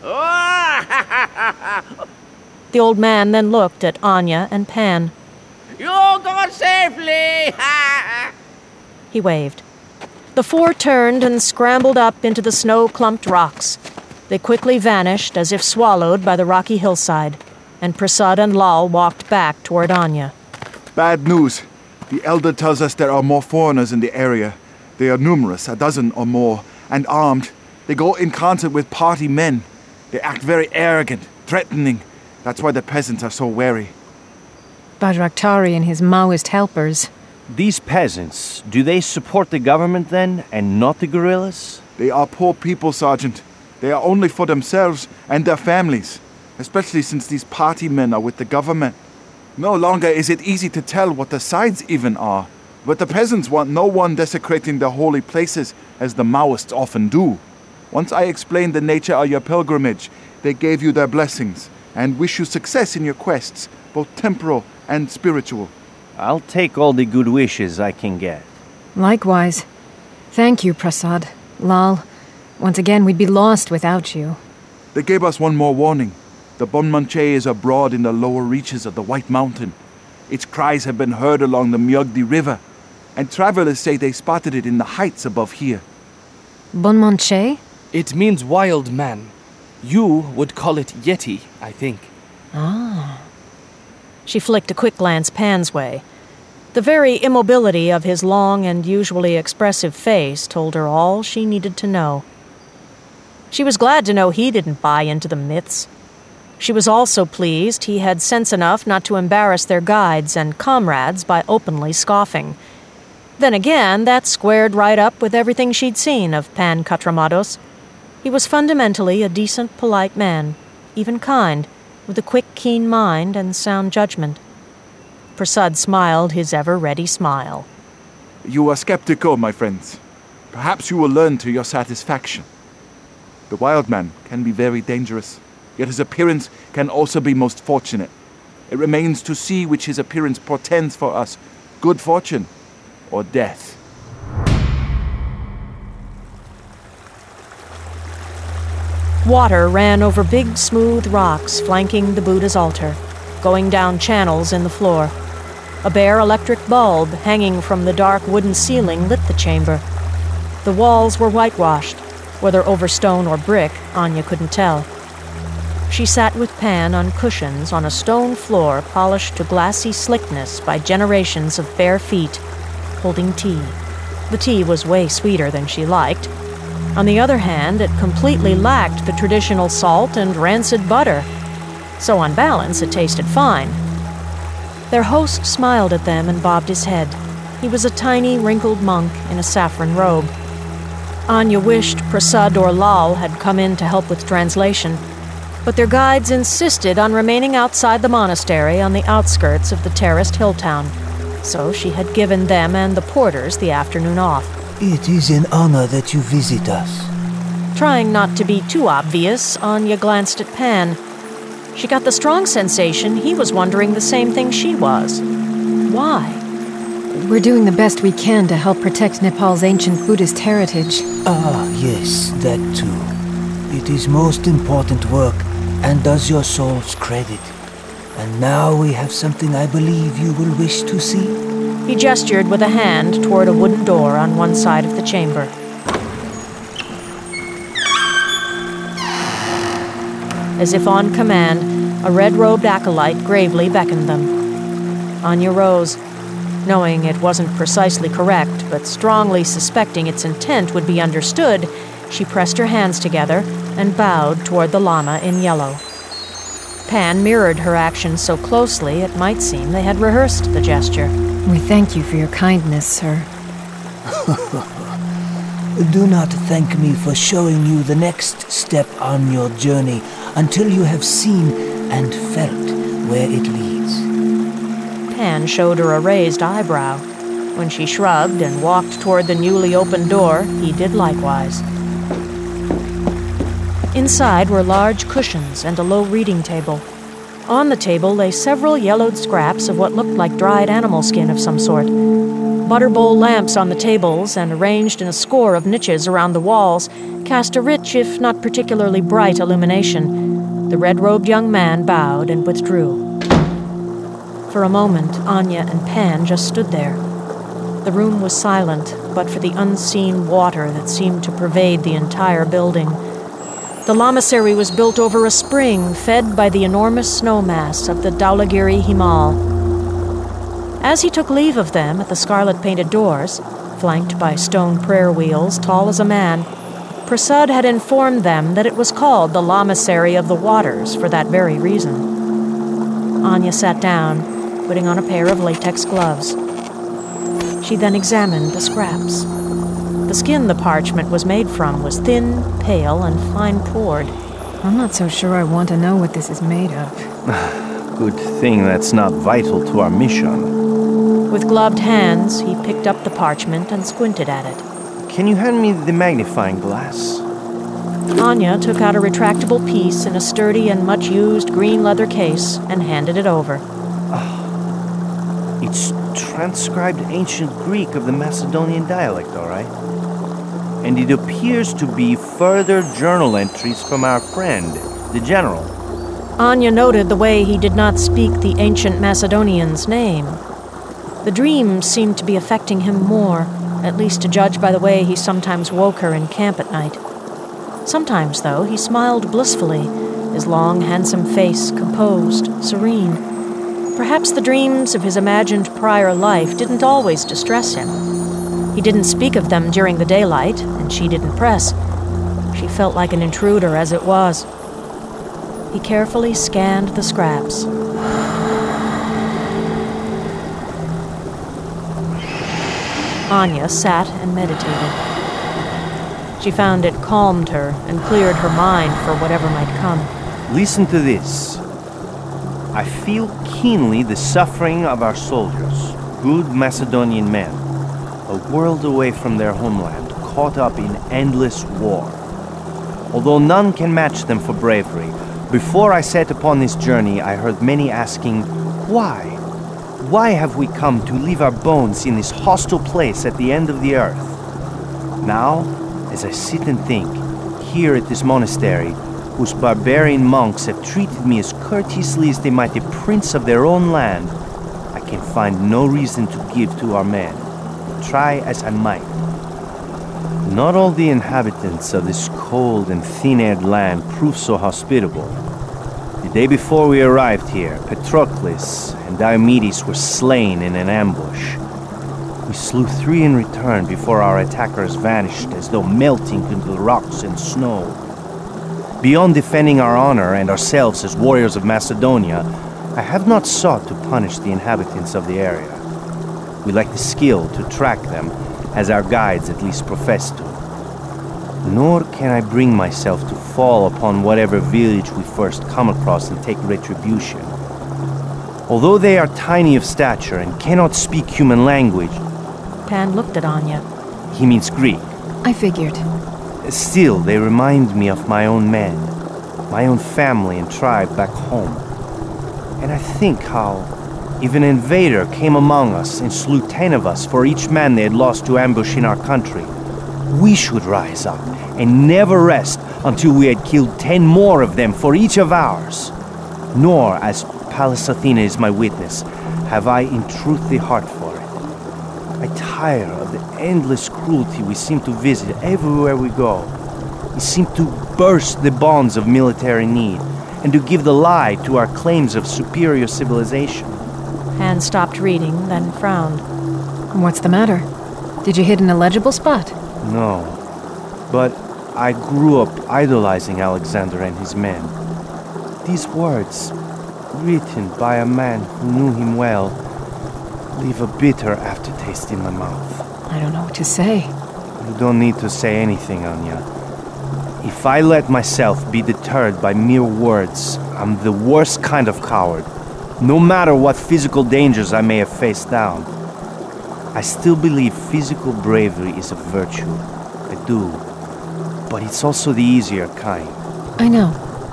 Speaker 1: The old man then looked at Anya and Pan.
Speaker 10: You go safely!
Speaker 1: He waved. The 4 turned and scrambled up into the snow-clumped rocks. They quickly vanished as if swallowed by the rocky hillside, and Prasad and Lal walked back toward Anya.
Speaker 5: Bad news. The elder tells us there are more foreigners in the area. They are numerous, 12 or more, and armed. They go in concert with party men. They act very arrogant, threatening. That's why the peasants are so wary.
Speaker 2: Bajraktari and his Maoist helpers.
Speaker 3: These peasants, do they support the government then, and not the guerrillas?
Speaker 5: They are poor people, Sergeant. They are only for themselves and their families, especially since these party men are with the government. No longer is it easy to tell what the sides even are, but the peasants want no one desecrating their holy places, as the Maoists often do. Once I explained the nature of your pilgrimage, they gave you their blessings, and wish you success in your quests, both temporal and spiritual.
Speaker 3: I'll take all the good wishes I can get.
Speaker 2: Likewise. Thank you, Prasad. Lal, once again we'd be lost without you.
Speaker 5: They gave us one more warning. The Bon Manche is abroad in the lower reaches of the White Mountain. Its cries have been heard along the Myogdi River, and travelers say they spotted it in the heights above here.
Speaker 2: Bon Manche?
Speaker 4: It means wild man. You would call it Yeti, I think.
Speaker 1: Ah. She flicked a quick glance Pan's way. The very immobility of his long and usually expressive face told her all she needed to know. She was glad to know he didn't buy into the myths. She was also pleased he had sense enough not to embarrass their guides and comrades by openly scoffing. Then again, that squared right up with everything she'd seen of Pan Katramados. He was fundamentally a decent, polite man, even kind, with a quick, keen mind and sound judgment. Prasad smiled his ever-ready smile.
Speaker 5: You are skeptical, my friends. Perhaps you will learn to your satisfaction. The wild man can be very dangerous, yet his appearance can also be most fortunate. It remains to see which his appearance portends for us, good fortune or death.
Speaker 1: Water ran over big, smooth rocks flanking the Buddha's altar, going down channels in the floor. A bare electric bulb hanging from the dark wooden ceiling lit the chamber. The walls were whitewashed, whether over stone or brick, Anya couldn't tell. She sat with Pan on cushions on a stone floor polished to glassy slickness by generations of bare feet, holding tea. The tea was way sweeter than she liked. On the other hand, it completely lacked the traditional salt and rancid butter. So on balance, it tasted fine. Their host smiled at them and bobbed his head. He was a tiny, wrinkled monk in a saffron robe. Anya wished Prasad or Lal had come in to help with translation, but their guides insisted on remaining outside the monastery on the outskirts of the terraced hill town, so she had given them and the porters the afternoon off.
Speaker 11: It is an honor that you visit us.
Speaker 1: Trying not to be too obvious, Anya glanced at Pan. She got the strong sensation he was wondering the same thing she was. Why?
Speaker 2: We're doing the best we can to help protect Nepal's ancient Buddhist heritage.
Speaker 11: Ah, yes, that too. It is most important work and does your souls credit. And now we have something I believe you will wish to see.
Speaker 1: He gestured with a hand toward a wooden door on one side of the chamber. As if on command, a red-robed acolyte gravely beckoned them. Anya rose. Knowing it wasn't precisely correct, but strongly suspecting its intent would be understood, she pressed her hands together and bowed toward the Lama in yellow. Pan mirrored her actions so closely it might seem they had rehearsed the gesture.
Speaker 2: We thank you for your kindness, sir.
Speaker 11: Do not thank me for showing you the next step on your journey until you have seen and felt where it leads.
Speaker 1: Pan showed her a raised eyebrow. When she shrugged and walked toward the newly opened door, he did likewise. Inside were large cushions and a low reading table. On the table lay several yellowed scraps of what looked like dried animal skin of some sort. Butterbowl lamps on the tables and arranged in a score of niches around the walls cast a rich, if not particularly bright, illumination. The red-robed young man bowed and withdrew. For a moment, Anya and Pan just stood there. The room was silent, but for the unseen water that seemed to pervade the entire building. The lamasery was built over a spring fed by the enormous snow mass of the Dhaulagiri Himal. As he took leave of them at the scarlet-painted doors, flanked by stone prayer wheels tall as a man, Prasad had informed them that it was called the Lamasery of the Waters for that very reason. Anya sat down, putting on a pair of latex gloves. She then examined the scraps. The skin the parchment was made from was thin, pale, and fine-pored.
Speaker 2: I'm not so sure I want to know what this is made of.
Speaker 3: Good thing that's not vital to our mission.
Speaker 1: With gloved hands, he picked up the parchment and squinted at it.
Speaker 3: Can you hand me the magnifying glass?
Speaker 1: Anya took out a retractable piece in a sturdy and much-used green leather case and handed it over.
Speaker 3: It's transcribed ancient Greek of the Macedonian dialect, all right? And it appears to be further journal entries from our friend, the general.
Speaker 1: Anya noted the way he did not speak the ancient Macedonian's name. The dreams seemed to be affecting him more, at least to judge by the way he sometimes woke her in camp at night. Sometimes, though, he smiled blissfully, his long, handsome face composed, serene. Perhaps the dreams of his imagined prior life didn't always distress him. He didn't speak of them during the daylight, and she didn't press. She felt like an intruder as it was. He carefully scanned the scraps. Anya sat and meditated. She found it calmed her and cleared her mind for whatever might come.
Speaker 3: Listen to this. I feel keenly the suffering of our soldiers, good Macedonian men, a world away from their homeland, caught up in endless war. Although none can match them for bravery, before I set upon this journey, I heard many asking, why? Why have we come to leave our bones in this hostile place at the end of the earth? Now, as I sit and think, here at this monastery, whose barbarian monks have treated me as courteously as they might a prince of their own land, I can find no reason to give to our men, try as I might. Not all the inhabitants of this cold and thin-aired land prove so hospitable. The day before we arrived here, Patroclus and Diomedes were slain in an ambush. We slew 3 in return before our attackers vanished as though melting into the rocks and snow. Beyond defending our honor and ourselves as warriors of Macedonia, I have not sought to punish the inhabitants of the area. We lack the skill to track them, as our guides at least profess to. Nor can I bring myself to fall upon whatever village we first come across and take retribution. Although they are tiny of stature and cannot speak human language...
Speaker 1: Pan looked at Anya.
Speaker 3: He means Greek.
Speaker 2: I figured.
Speaker 3: Still, they remind me of my own men, my own family and tribe back home. And I think how, if an invader came among us and slew 10 of us for each man they had lost to ambush in our country, we should rise up and never rest until we had killed 10 more of them for each of ours. Nor, as Pallas Athena is my witness, have I in truth the heart for it. I tire of the endless cruelty we seem to visit everywhere we go. We seem to burst the bonds of military need and to give the lie to our claims of superior civilization.
Speaker 1: Pan stopped reading, then frowned.
Speaker 2: What's the matter? Did you hit an illegible spot?
Speaker 3: No, but I grew up idolizing Alexander and his men. These words, written by a man who knew him well, leave a bitter aftertaste in my mouth.
Speaker 2: I don't know what to say.
Speaker 3: You don't need to say anything, Anya. If I let myself be deterred by mere words, I'm the worst kind of coward, no matter what physical dangers I may have faced down. I still believe physical bravery is a virtue. I do. But it's also the easier kind.
Speaker 2: I know.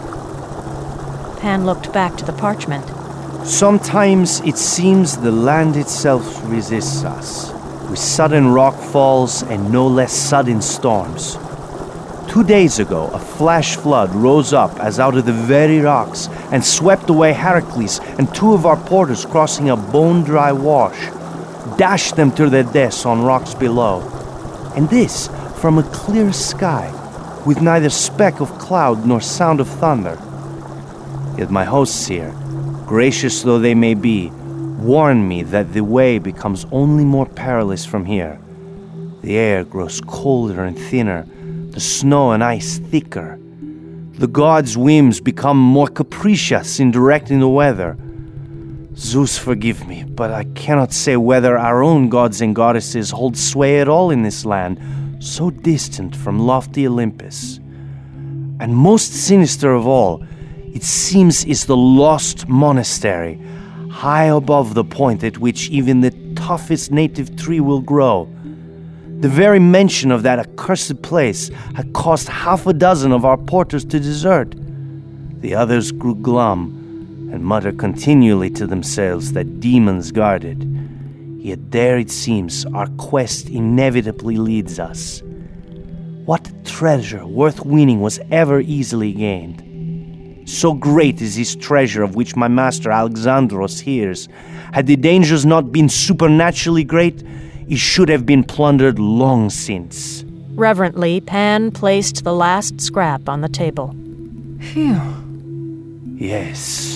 Speaker 1: Pan looked back to the parchment.
Speaker 3: Sometimes it seems the land itself resists us, with sudden rock falls and no less sudden storms. 2 days ago, a flash flood rose up as out of the very rocks and swept away Heracles and 2 of our porters crossing a bone-dry wash, dashed them to their deaths on rocks below. And this from a clear sky, with neither speck of cloud nor sound of thunder. Yet my hosts here, gracious though they may be, warn me that the way becomes only more perilous from here. The air grows colder and thinner, the snow and ice thicker. The gods' whims become more capricious in directing the weather. Zeus forgive me, but I cannot say whether our own gods and goddesses hold sway at all in this land, so distant from lofty Olympus. And most sinister of all, it seems is the lost monastery, high above the point at which even the toughest native tree will grow. The very mention of that accursed place had caused 6 of our porters to desert. The others grew glum and muttered continually to themselves that demons guarded. Yet there it seems our quest inevitably leads us. What treasure worth winning was ever easily gained? So great is this treasure of which my master Alexandros hears. Had the dangers not been supernaturally great, it should have been plundered long since.
Speaker 1: Reverently, Pan placed the last scrap on the table.
Speaker 2: Phew.
Speaker 3: Yes.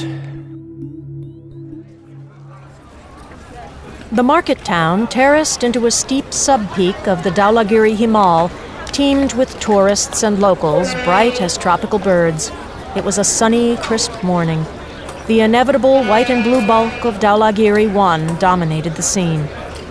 Speaker 1: The market town, terraced into a steep sub-peak of the Dhaulagiri Himal, teemed with tourists and locals, bright as tropical birds. It was a sunny, crisp morning. The inevitable white and blue bulk of Dhaulagiri 1 dominated the scene.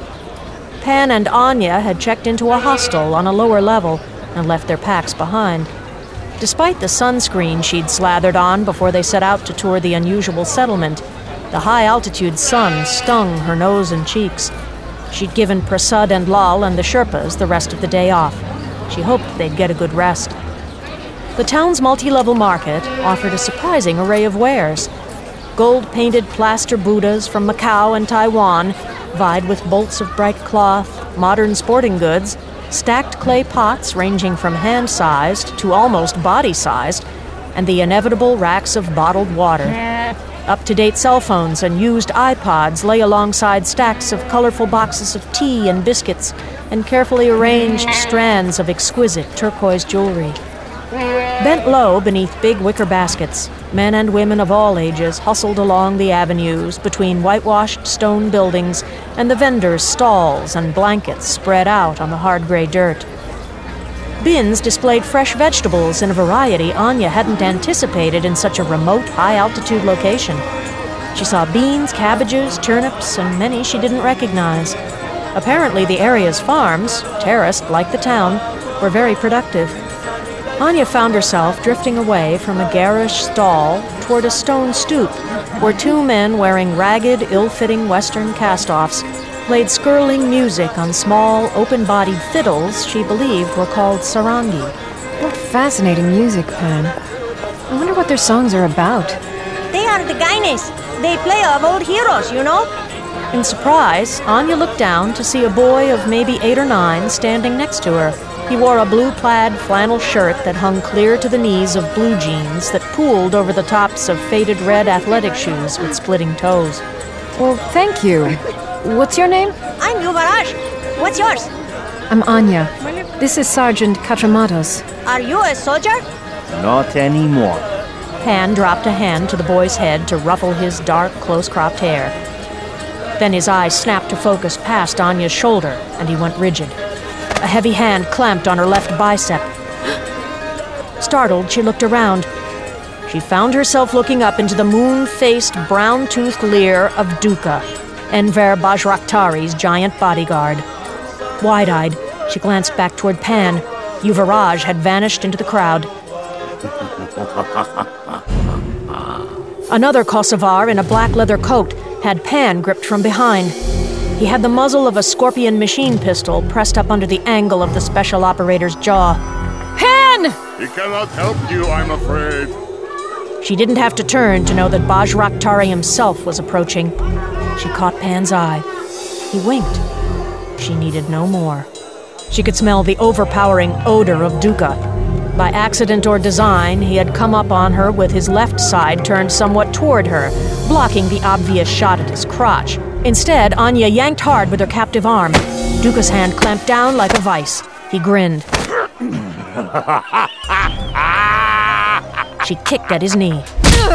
Speaker 1: Pan and Anya had checked into a hostel on a lower level and left their packs behind. Despite the sunscreen she'd slathered on before they set out to tour the unusual settlement, the high-altitude sun stung her nose and cheeks. She'd given Prasad and Lal and the Sherpas the rest of the day off. She hoped they'd get a good rest. The town's multi-level market offered a surprising array of wares. Gold-painted plaster Buddhas from Macau and Taiwan vied with bolts of bright cloth, modern sporting goods, stacked clay pots ranging from hand-sized to almost body-sized, and the inevitable racks of bottled water. Up-to-date cell phones and used iPods lay alongside stacks of colorful boxes of tea and biscuits and carefully arranged strands of exquisite turquoise jewelry. Bent low beneath big wicker baskets, men and women of all ages hustled along the avenues between whitewashed stone buildings and the vendors' stalls and blankets spread out on the hard gray dirt. Bins displayed fresh vegetables in a variety Anya hadn't anticipated in such a remote, high-altitude location. She saw beans, cabbages, turnips, and many she didn't recognize. Apparently the area's farms, terraced like the town, were very productive. Anya found herself drifting away from a garish stall toward a stone stoop, where two men wearing ragged, ill-fitting Western cast-offs played skirling music on small, open-bodied fiddles she believed were called sarangi.
Speaker 2: What fascinating music, Pan. I wonder what their songs are about.
Speaker 12: They are the Gaines. They play of old heroes, you know?
Speaker 1: In surprise, Anya looked down to see a boy of maybe 8 or 9 standing next to her. He wore a blue plaid flannel shirt that hung clear to the knees of blue jeans that pooled over the tops of faded red athletic shoes with splitting toes.
Speaker 2: Well, thank you. What's your name?
Speaker 12: I'm Yuvaraj. What's yours?
Speaker 2: I'm Anya. This is Sergeant Katramatos.
Speaker 12: Are you a soldier?
Speaker 3: Not anymore.
Speaker 1: Pan dropped a hand to the boy's head to ruffle his dark, close-cropped hair. Then his eyes snapped to focus past Anya's shoulder, and he went rigid. A heavy hand clamped on her left bicep. Startled, she looked around. She found herself looking up into the moon-faced, brown-toothed leer of Duka, Enver Bajraktari's giant bodyguard. Wide-eyed, she glanced back toward Pan. Yuvaraj had vanished into the crowd. Another Kosovar in a black leather coat had Pan gripped from behind. He had the muzzle of a Scorpion machine pistol pressed up under the angle of the special operator's jaw.
Speaker 2: Pan!
Speaker 13: He cannot help you, I'm afraid.
Speaker 1: She didn't have to turn to know that Bajraktari himself was approaching. She caught Pan's eye. He winked. She needed no more. She could smell the overpowering odor of Duka. By accident or design, he had come up on her with his left side turned somewhat toward her, blocking the obvious shot at his crotch. Instead, Anya yanked hard with her captive arm. Duka's hand clamped down like a vice. He grinned. She kicked at his knee.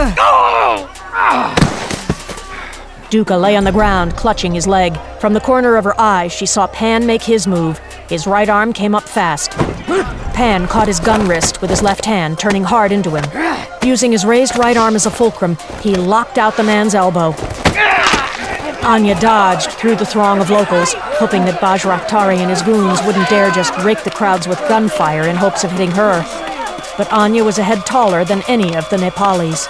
Speaker 1: Duka lay on the ground, clutching his leg. From the corner of her eye, she saw Pan make his move. His right arm came up fast. Pan caught his gun wrist with his left hand, turning hard into him. Using his raised right arm as a fulcrum, he locked out the man's elbow. Anya dodged through the throng of locals, hoping that Bajraktari and his goons wouldn't dare just rake the crowds with gunfire in hopes of hitting her. But Anya was a head taller than any of the Nepalis.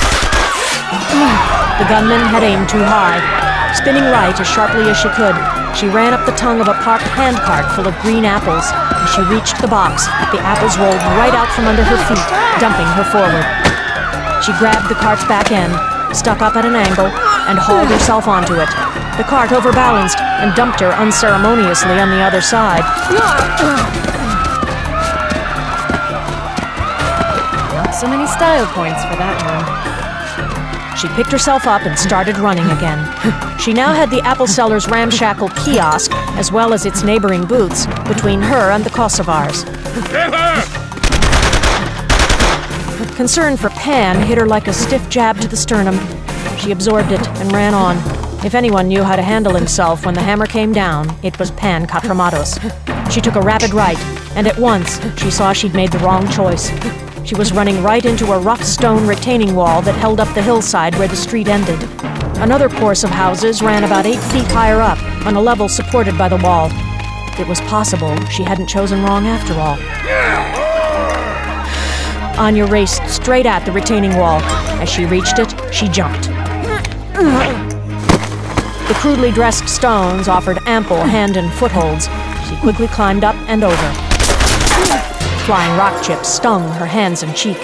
Speaker 1: The gunman had aimed too high. Spinning right as sharply as she could, she ran up the tongue of a parked handcart full of green apples. As she reached the box, the apples rolled right out from under her feet, dumping her forward. She grabbed the cart's back end, stuck up at an angle, and hauled herself onto it. The cart overbalanced and dumped her unceremoniously on the other side.
Speaker 2: Not so many style points for that one.
Speaker 1: She picked herself up and started running again. She now had the apple seller's ramshackle kiosk, as well as its neighboring booths, between her and the Kosovars.
Speaker 13: Get her!
Speaker 1: Concern for Pan hit her like a stiff jab to the sternum. She absorbed it and ran on. If anyone knew how to handle himself when the hammer came down, it was Pan Katramatos. She took a rapid right, and at once she saw she'd made the wrong choice. She was running right into a rough stone retaining wall that held up the hillside where the street ended. Another course of houses ran about 8 feet higher up, on a level supported by the wall. It was possible she hadn't chosen wrong after all. Anya raced straight at the retaining wall. As she reached it, she jumped. The crudely dressed stones offered ample hand and footholds. She quickly climbed up and over. Flying rock chips stung her hands and cheek.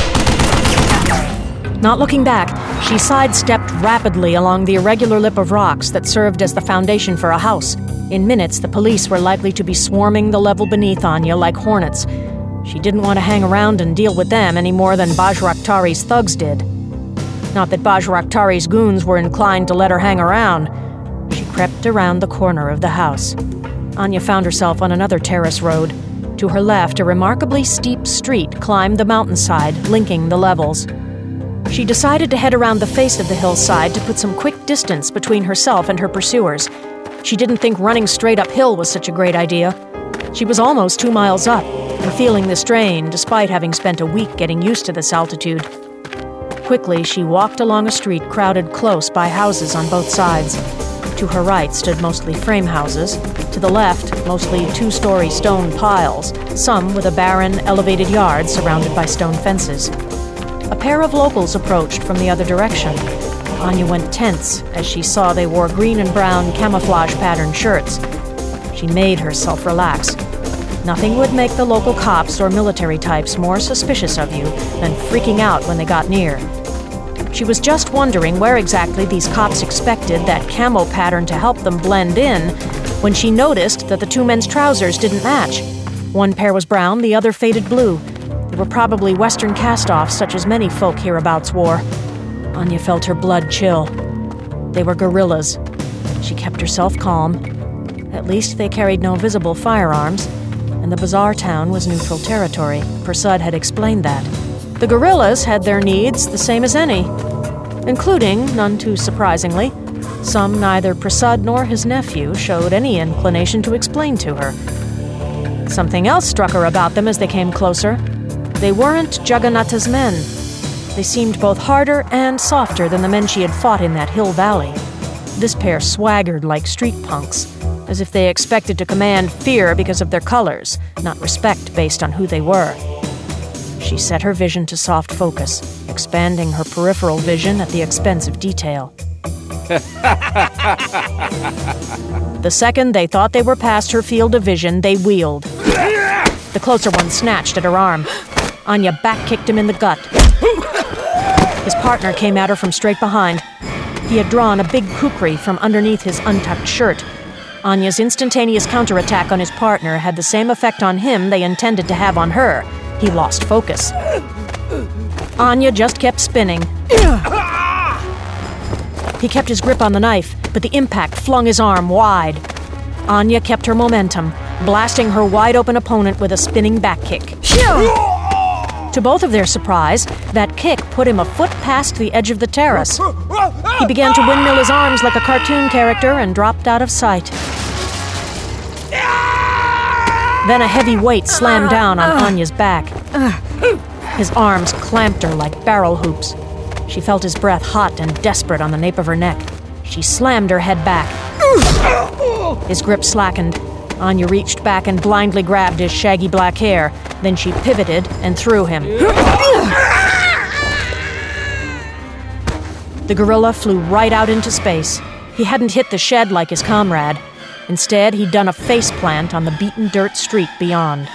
Speaker 1: Not looking back, she sidestepped rapidly along the irregular lip of rocks that served as the foundation for a house. In minutes, the police were likely to be swarming the level beneath Anya like hornets. She didn't want to hang around and deal with them any more than Bajraktari's thugs did. Not that Bajraktari's goons were inclined to let her hang around. She crept around the corner of the house. Anya found herself on another terrace road. To her left, a remarkably steep street climbed the mountainside, linking the levels. She decided to head around the face of the hillside to put some quick distance between herself and her pursuers. She didn't think running straight uphill was such a great idea. She was almost 2 miles up, and feeling the strain despite having spent a week getting used to this altitude. Quickly, she walked along a street crowded close by houses on both sides. To her right stood mostly frame houses. To the left, mostly 2-story stone piles, some with a barren, elevated yard surrounded by stone fences. A pair of locals approached from the other direction. Anya went tense as she saw they wore green and brown camouflage-patterned shirts. She made herself relax. Nothing would make the local cops or military types more suspicious of you than freaking out when they got near. She was just wondering where exactly these cops expected that camo pattern to help them blend in when she noticed that the 2 men's trousers didn't match. One pair was brown, the other faded blue. They were probably Western cast-offs such as many folk hereabouts wore. Anya felt her blood chill. They were guerrillas. She kept herself calm. At least they carried no visible firearms, and the bazaar town was neutral territory. Prasad had explained that. The guerrillas had their needs the same as any, including, none too surprisingly, some neither Prasad nor his nephew showed any inclination to explain to her. Something else struck her about them as they came closer. They weren't Jagannatha's men. They seemed both harder and softer than the men she had fought in that hill valley. This pair swaggered like street punks, as if they expected to command fear because of their colors, not respect based on who they were. She set her vision to soft focus, expanding her peripheral vision at the expense of detail. The second they thought they were past her field of vision, they wheeled. The closer one snatched at her arm. Anya back-kicked him in the gut. His partner came at her from straight behind. He had drawn a big kukri from underneath his untucked shirt. Anya's instantaneous counterattack on his partner had the same effect on him they intended to have on her. He lost focus. Anya just kept spinning. He kept his grip on the knife, but the impact flung his arm wide. Anya kept her momentum, blasting her wide-open opponent with a spinning back kick. To both of their surprise, that kick put him a foot past the edge of the terrace. He began to windmill his arms like a cartoon character and dropped out of sight. Then a heavy weight slammed down on Anya's back. His arms clamped her like barrel hoops. She felt his breath hot and desperate on the nape of her neck. She slammed her head back. His grip slackened. Anya reached back and blindly grabbed his shaggy black hair. Then she pivoted and threw him. The gorilla flew right out into space. He hadn't hit the shed like his comrade. Instead, he'd done a faceplant on the beaten dirt street beyond.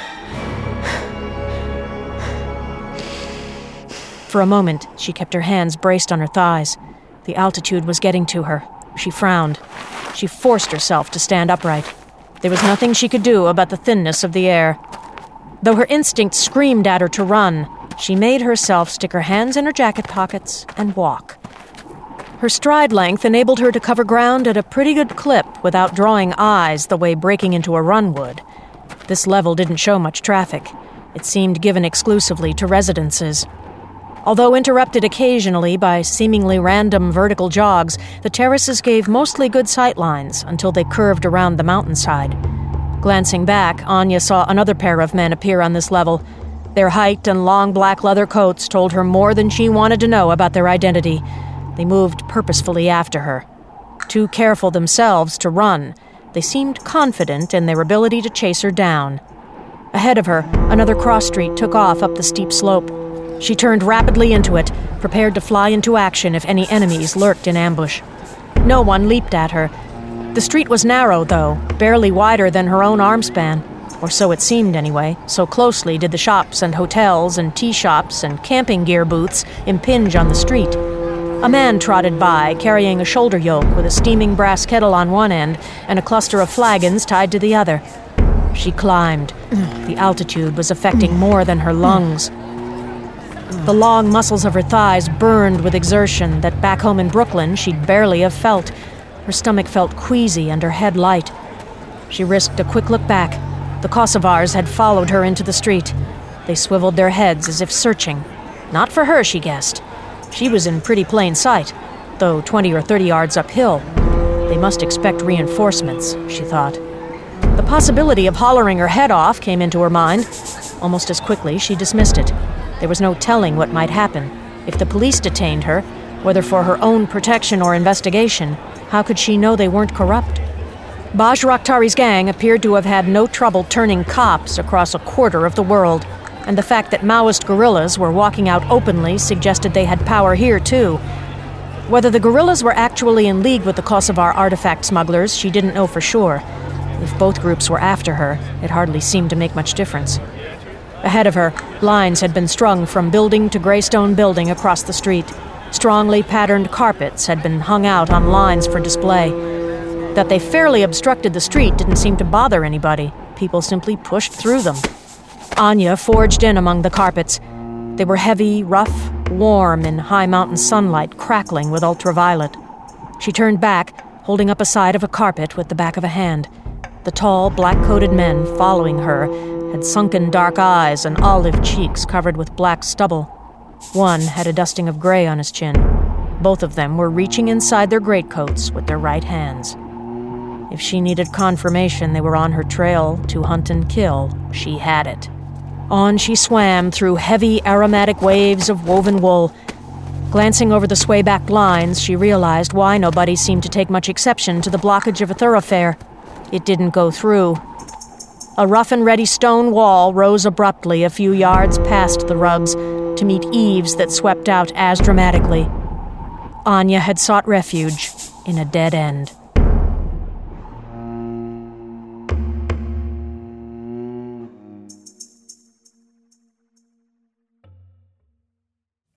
Speaker 1: For a moment, she kept her hands braced on her thighs. The altitude was getting to her. She frowned. She forced herself to stand upright. There was nothing she could do about the thinness of the air. Though her instinct screamed at her to run, she made herself stick her hands in her jacket pockets and walk. Her stride length enabled her to cover ground at a pretty good clip without drawing eyes the way breaking into a run would. This level didn't show much traffic. It seemed given exclusively to residences. Although interrupted occasionally by seemingly random vertical jogs, the terraces gave mostly good sightlines until they curved around the mountainside. Glancing back, Anya saw another pair of men appear on this level. Their height and long black leather coats told her more than she wanted to know about their identity. They moved purposefully after her. Too careful themselves to run, they seemed confident in their ability to chase her down. Ahead of her, another cross street took off up the steep slope. She turned rapidly into it, prepared to fly into action if any enemies lurked in ambush. No one leaped at her. The street was narrow, though, barely wider than her own arm span. Or so it seemed anyway, so closely did the shops and hotels and tea shops and camping gear booths impinge on the street. A man trotted by, carrying a shoulder yoke with a steaming brass kettle on one end and a cluster of flagons tied to the other. She climbed. The altitude was affecting more than her lungs. The long muscles of her thighs burned with exertion that back home in Brooklyn she'd barely have felt. Her stomach felt queasy and her head light. She risked a quick look back. The Kosovars had followed her into the street. They swiveled their heads as if searching. Not for her, she guessed. She was in pretty plain sight, though 20 or 30 yards uphill. They must expect reinforcements, she thought. The possibility of hollering her head off came into her mind. Almost as quickly, she dismissed it. There was no telling what might happen. If the police detained her, whether for her own protection or investigation, how could she know they weren't corrupt? Baj Rakhtari's gang appeared to have had no trouble turning cops across a quarter of the world, and the fact that Maoist guerrillas were walking out openly suggested they had power here, too. Whether the guerrillas were actually in league with the Kosovar artifact smugglers, she didn't know for sure. If both groups were after her, it hardly seemed to make much difference. Ahead of her, lines had been strung from building to gray stone building across the street. Strongly patterned carpets had been hung out on lines for display. That they fairly obstructed the street didn't seem to bother anybody. People simply pushed through them. Anya forged in among the carpets. They were heavy, rough, warm in high mountain sunlight, crackling with ultraviolet. She turned back, holding up a side of a carpet with the back of a hand. The tall, black-coated men following her had sunken dark eyes and olive cheeks covered with black stubble. One had a dusting of gray on his chin. Both of them were reaching inside their greatcoats with their right hands. If she needed confirmation they were on her trail to hunt and kill, she had it. On she swam through heavy, aromatic waves of woven wool. Glancing over the sway-backed lines, she realized why nobody seemed to take much exception to the blockage of a thoroughfare. It didn't go through. A rough-and-ready stone wall rose abruptly a few yards past the rugs to meet eaves that swept out as dramatically. Anya had sought refuge in a dead end.